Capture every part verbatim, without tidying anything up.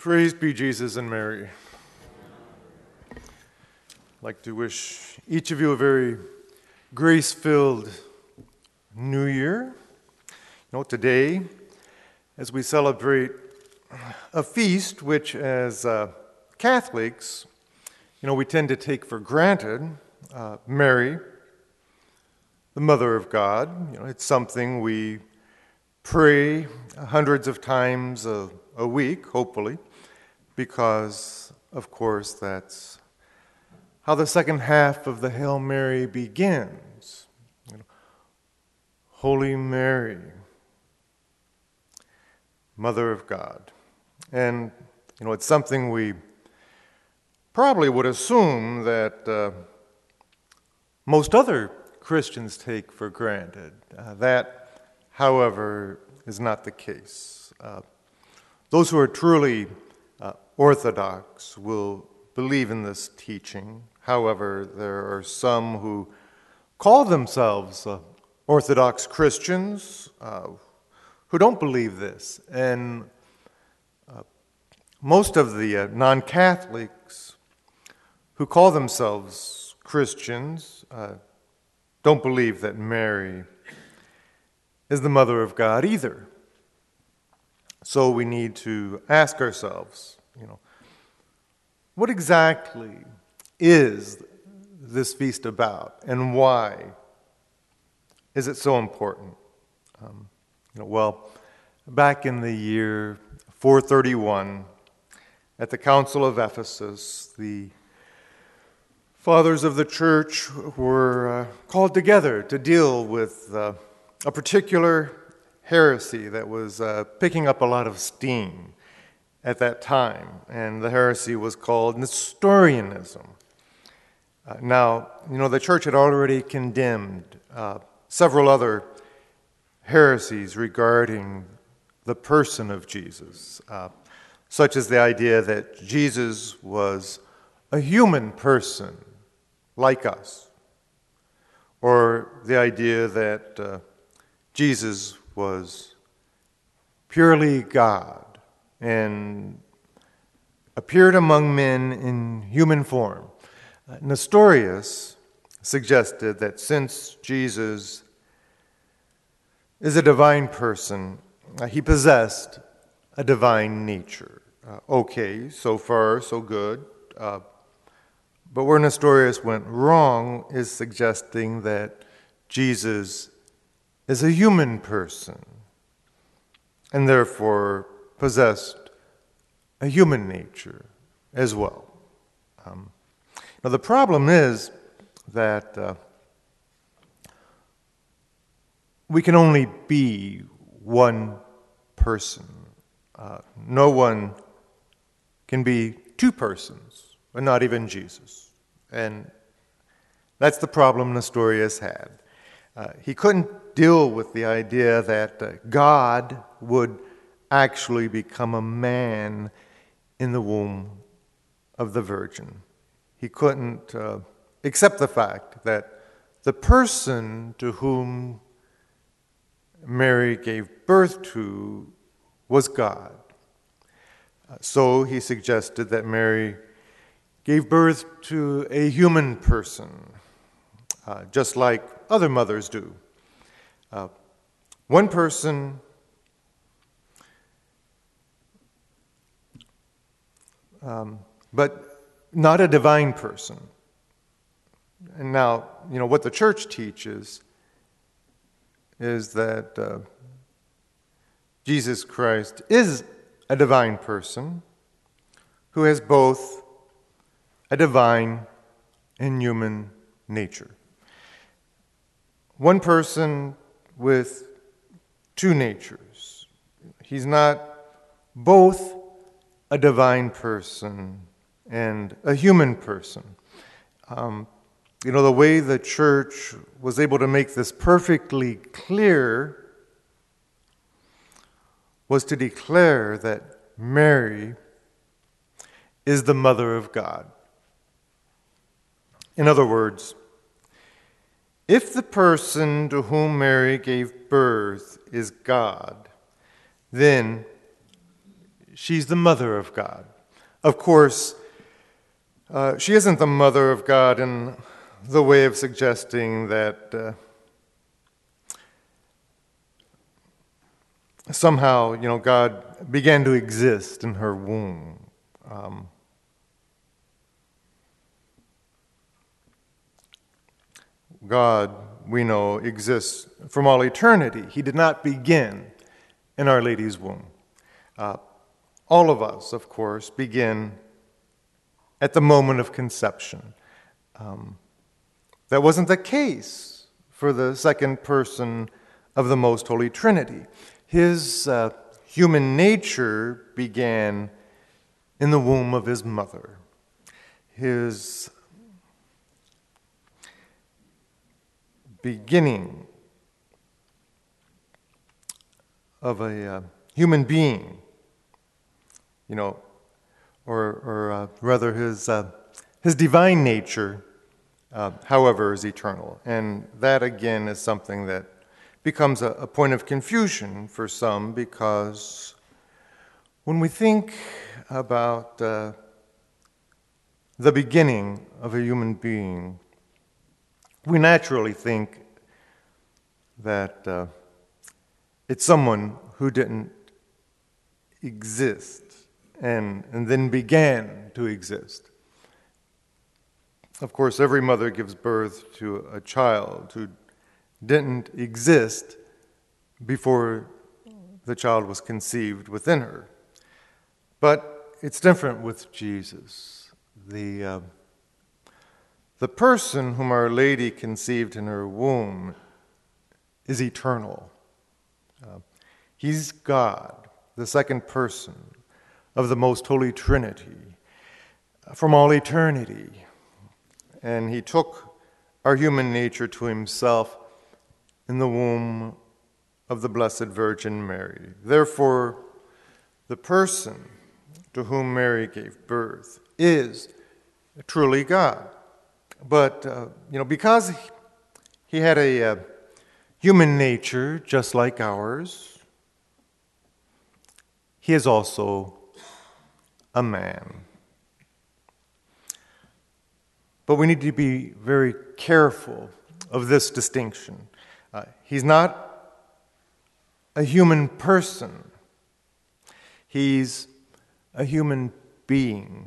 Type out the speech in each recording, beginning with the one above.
Praise be Jesus and Mary. I'd like to wish each of you a very grace-filled New Year. You know, today, as we celebrate a feast which, as uh, Catholics, you know, we tend to take for granted, uh, Mary, the Mother of God. You know, it's something we pray hundreds of times a, a week, hopefully, because, of course, that's how the second half of the Hail Mary begins. You know, Holy Mary, Mother of God. And, you know, it's something we probably would assume that uh, most other Christians take for granted. Uh, that, however, is not the case. Uh, those who are truly uh, Orthodox will believe in this teaching. However, there are some who call themselves uh, Orthodox Christians uh, who don't believe this. And uh, most of the uh, non-Catholics who call themselves Christians uh, don't believe that Mary is the Mother of God either. So we need to ask ourselves, you know, what exactly is this feast about, and why is it so important? Um, you know, well, back in the year four thirty-one, at the Council of Ephesus, the fathers of the church were uh, called together to deal with uh, a particular heresy that was uh, picking up a lot of steam at that time, and the heresy was called Nestorianism. Uh, now, you know, the church had already condemned uh, several other heresies regarding the person of Jesus, uh, such as the idea that Jesus was a human person like us, or the idea that uh, Jesus was purely God and appeared among men in human form. Uh, Nestorius suggested that since Jesus is a divine person, uh, he possessed a divine nature. Uh, okay, so far, so good. Uh, but where Nestorius went wrong is suggesting that Jesus is a human person and therefore possessed a human nature as well. Um, now the problem is that uh, we can only be one person. Uh, no one can be two persons, but not even Jesus. And that's the problem Nestorius had. Uh, he couldn't deal with the idea that uh, God would actually become a man in the womb of the Virgin. He couldn't uh, accept the fact that the person to whom Mary gave birth to was God. Uh, so he suggested that Mary gave birth to a human person, uh, just like other mothers do. Uh, one person um, but not a divine person. And now, you know, what the church teaches is that uh, Jesus Christ is a divine person who has both a divine and human nature. One person with two natures. He's not both a divine person and a human person. Um, you know, the way the church was able to make this perfectly clear was to declare that Mary is the Mother of God. In other words, if the person to whom Mary gave birth is God, then she's the mother of God. Of course, uh, she isn't the mother of God in the way of suggesting that uh, somehow, you know, God began to exist in her womb. Um, God, we know, exists from all eternity. He did not begin in Our Lady's womb. Uh, all of us, of course, begin at the moment of conception. Um, that wasn't the case for the second person of the Most Holy Trinity. His uh, human nature began in the womb of his mother. His beginning of a uh, human being, you know, or, or uh, rather his, uh, his divine nature, uh, however, is eternal. And that, again, is something that becomes a, a point of confusion for some, because when we think about uh, the beginning of a human being, we naturally think that uh, it's someone who didn't exist and, and then began to exist. Of course, every mother gives birth to a child who didn't exist before the child was conceived within her. But it's different with Jesus. The, uh, the person whom Our Lady conceived in her womb is eternal. Uh, he's God, the second person of the Most Holy Trinity, from all eternity. And he took our human nature to himself in the womb of the Blessed Virgin Mary. Therefore, the person to whom Mary gave birth is truly God. But, uh, you know, because he had a uh, human nature just like ours, he is also a man. But we need to be very careful of this distinction. Uh, he's not a human person. He's a human being.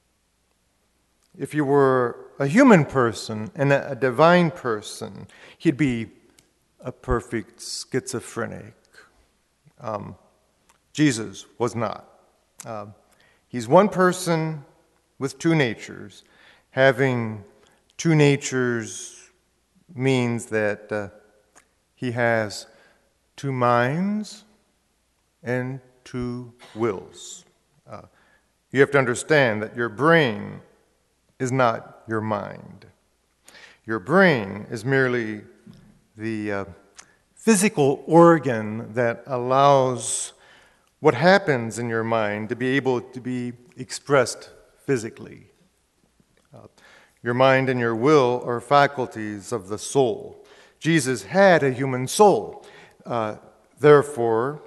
If you were a human person and a, a divine person, he'd be a perfect schizophrenic. Um, Jesus was not. Uh, he's one person with two natures. Having two natures means that uh, he has two minds and two wills. Uh, you have to understand that your brain is not your mind. Your brain is merely the uh, physical organ that allows what happens in your mind to be able to be expressed physically. Uh, your mind and your will are faculties of the soul. Jesus had a human soul. Uh, therefore,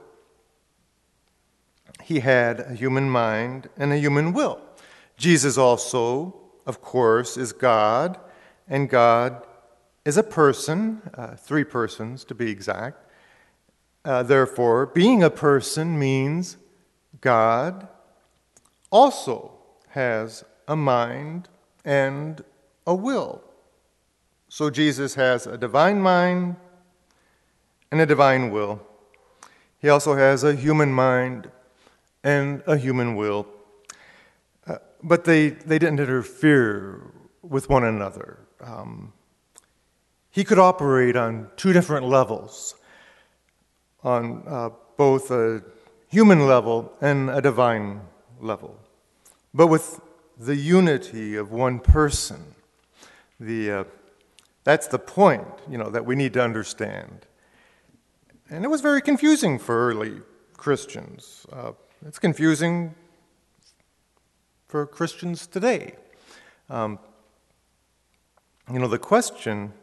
he had a human mind and a human will. Jesus also, of course, is God, and God is a person, uh, three persons to be exact. Uh, therefore, being a person means God also has a mind and a will. So Jesus has a divine mind and a divine will. He also has a human mind and a human will. Uh, but they, they didn't interfere with one another. Um, he could operate on two different levels, on uh, both a human level and a divine level, but with the unity of one person. The, uh, that's the point, you know, that we need to understand. And it was very confusing for early Christians. Uh, it's confusing for Christians today. Um, you know, the question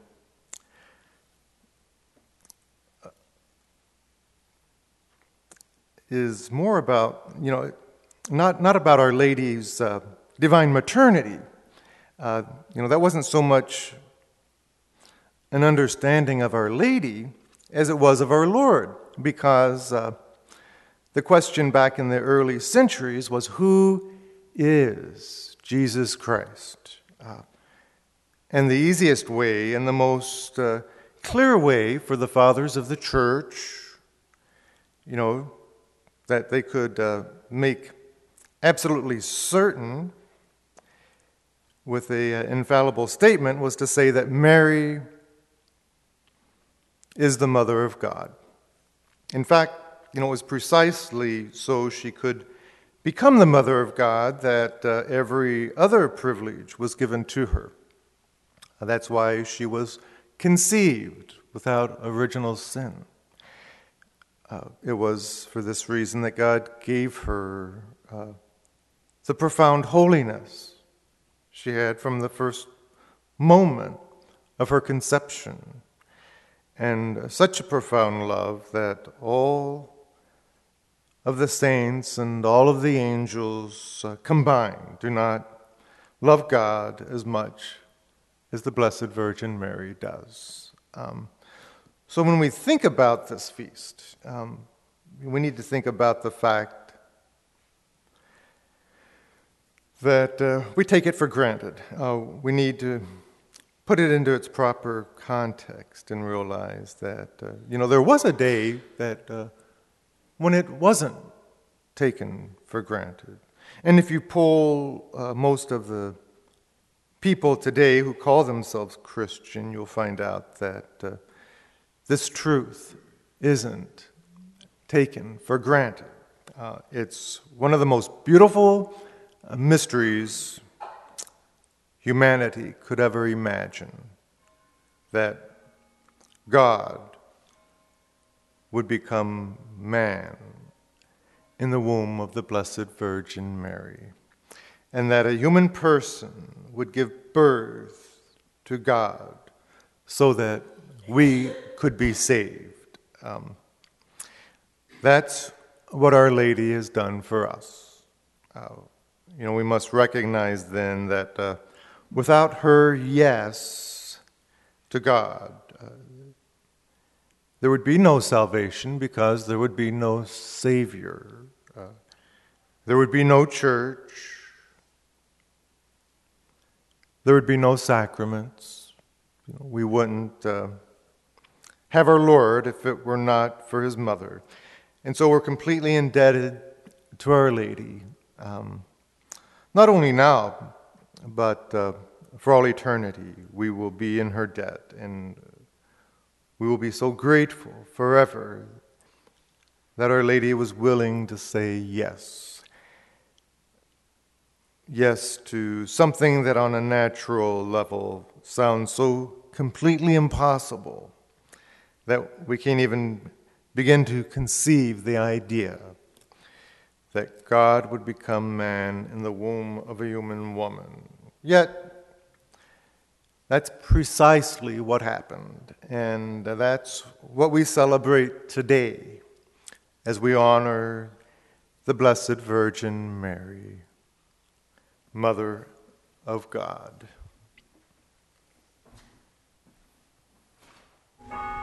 is more about, you know, not, not about Our Lady's uh, divine maternity. Uh, you know, that wasn't so much an understanding of Our Lady as it was of our Lord, because uh, the question back in the early centuries was, who is Jesus Christ? Uh, and the easiest way and the most uh, clear way for the fathers of the church, you know, that they could uh, make absolutely certain with an uh, infallible statement was to say that Mary is the mother of God. In fact, you know, it was precisely so she could become the mother of God that uh, every other privilege was given to her. Uh, that's why she was conceived without original sin. Uh, it was for this reason that God gave her uh, the profound holiness she had from the first moment of her conception, and such a profound love that all of the saints and all of the angels uh, combined do not love God as much as the Blessed Virgin Mary does. Um, so when we think about this feast, um, we need to think about the fact that uh, we take it for granted. Uh, we need to put it into its proper context and realize that, uh, you know, there was a day that uh, when it wasn't taken for granted. And if you poll uh, most of the people today who call themselves Christian, you'll find out that uh, this truth isn't taken for granted. Uh, it's one of the most beautiful uh, mysteries humanity could ever imagine, that God would become man in the womb of the Blessed Virgin Mary, and that a human person would give birth to God so that we could be saved. Um, that's what Our Lady has done for us. Uh, you know, we must recognize then that uh, without her yes to God, uh, there would be no salvation, because there would be no Savior. Uh, there would be no church. There would be no sacraments. You know, we wouldn't uh, have our Lord if it were not for his mother. And so we're completely indebted to Our Lady, um, not only now, but uh, for all eternity. We will be in her debt, and we will be so grateful forever that Our Lady was willing to say yes. Yes to something that on a natural level sounds so completely impossible that we can't even begin to conceive the idea that God would become man in the womb of a human woman. Yet, that's precisely what happened, and that's what we celebrate today as we honor the Blessed Virgin Mary, Mother of God.